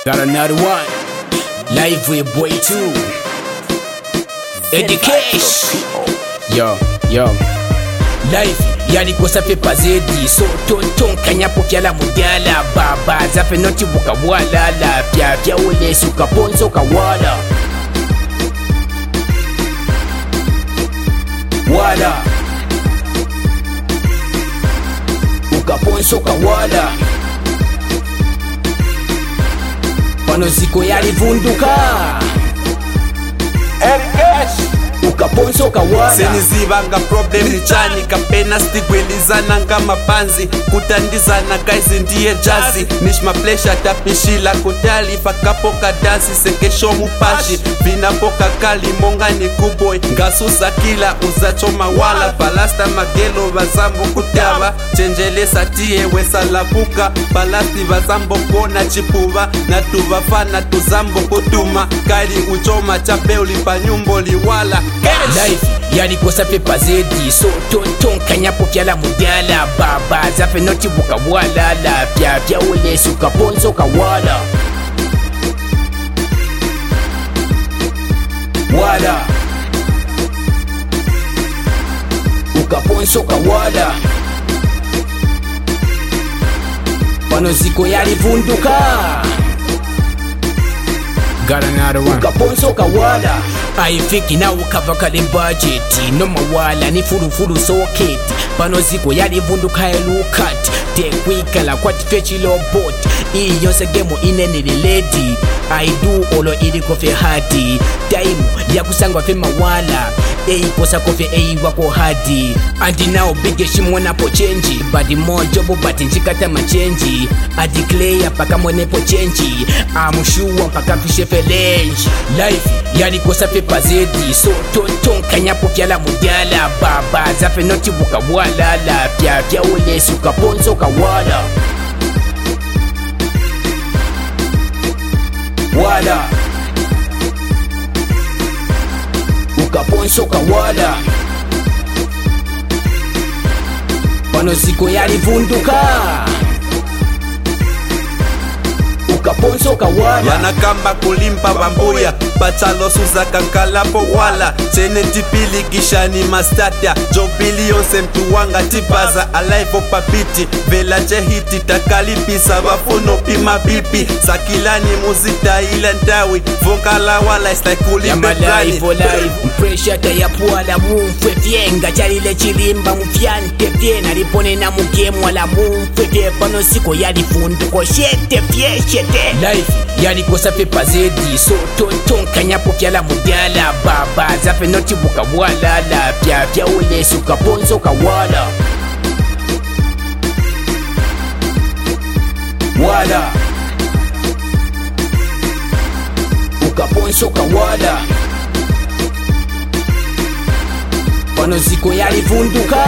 Got another one. Live with boy too. Education. Yo. Life yalikosa pepa zedi. So tonton kanyapo kyala mudyala. Baba zafe noti buka walala. Pya ule suka ponzo kawala. Wala ukaponso kawala. Pano ziko yalivunduka ukaponso kawala. senizivanga problem ni chani kapena stigwelizana nga mapanzi kutandizana guys ndiye jazi nishma pleasure tapishila kutali fakapoka dansi sekesho mupashi vinapoka kali monga ni kuboy ngasusa kila uzachoma wala balasta magelo bazambo kutaba chenjelesa tie wesalapuka balasti bazambo kona chipuva na tuvafana tuzambo kutuma kali uchoma chape ulipanyumbo liwala. Life yalikosa pepa zedi. So tonton kanyapo kyala mudyala. Baba zafe noti buka walala. Pya ule suka ponzo kawala. Wala ukaponso kawala. Pano ziko yalivunduka got another one. Ukaponso kawala. Aifiki na ukava kale budget. No mawala ni furu socket. Pano ziko yalivunduka elukati. Tekwikala kwati fechi lobot. Iyonse gemo inene lady. I do olo ili kofe hadi. Time ya kusangwa fe mawala. Kosa kofe wako hadi. Andi now bige shimona po chenji. Badi mo jobo bati njikata machenji. Adi clay paka mwene po chenji. Amushuwa paka fishe felenji. Life yalikosa pepa zedi. So tonton kanyapo kyala mudyala. Baba zafe noti buka walala. Pya ule suka ponzo kawala. Wala ukaponso kawala. Pano ziko yalivunduka ukaponso kawala. Yanakamba kulimpa bambuya bachalosuza kankalapo wala chene tipili kishani mastatia jobili yonse mtu wanga tipaza alive papiti vela chehiti takalipisa bafuno pima bipi sakilani muzita ila ndawi vokala wala is like kulimpe plani pressure tayapuala mumfwe vyenga chalile chilimba mufyante vyena lipone na mugemu wala mumfwe vye. Pano siko yalivunduko shete fyeshete. Life yalikosa pepa zedi. So tonton kanyapo kyala mudyala. Baba zafe noti buka walala. Pya ule suka ponzo kawala. Wala ukaponso kawala. Pano ziko yalivunduka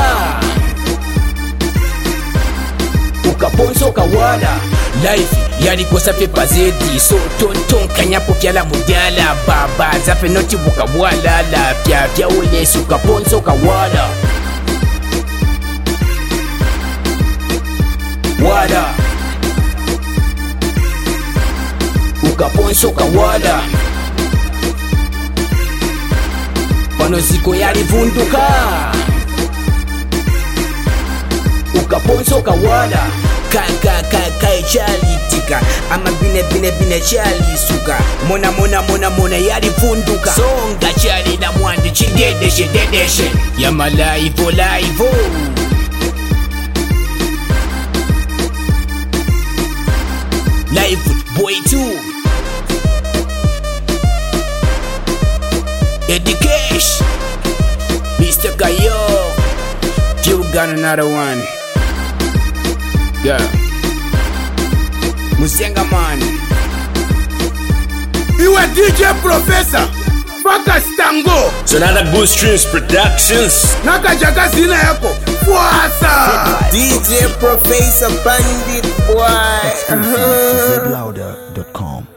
ukaponso kawala. Life yalikosa pepa zedi. So tonton kanyapo kyala mudyala. Baba zafe noti buka walala. Pya ule suka ponzo kawala. Wala ukaponso kawala. Pano ziko yalivunduka ukaponso kawala. Kaka chalitika ama bine chali suka. Mona yalivunduka. Songa chali na mwandi chidedeshe yama live. Live boy too. Education Mr. Kayo. You got another one. Yeah. Musenga man. You a DJ Professor Focus Tango. Sonata Boost Streams Productions. Naka jaga zina yako Fuasa DJ Professor Bandit boy. Exclusive to zlouder.com.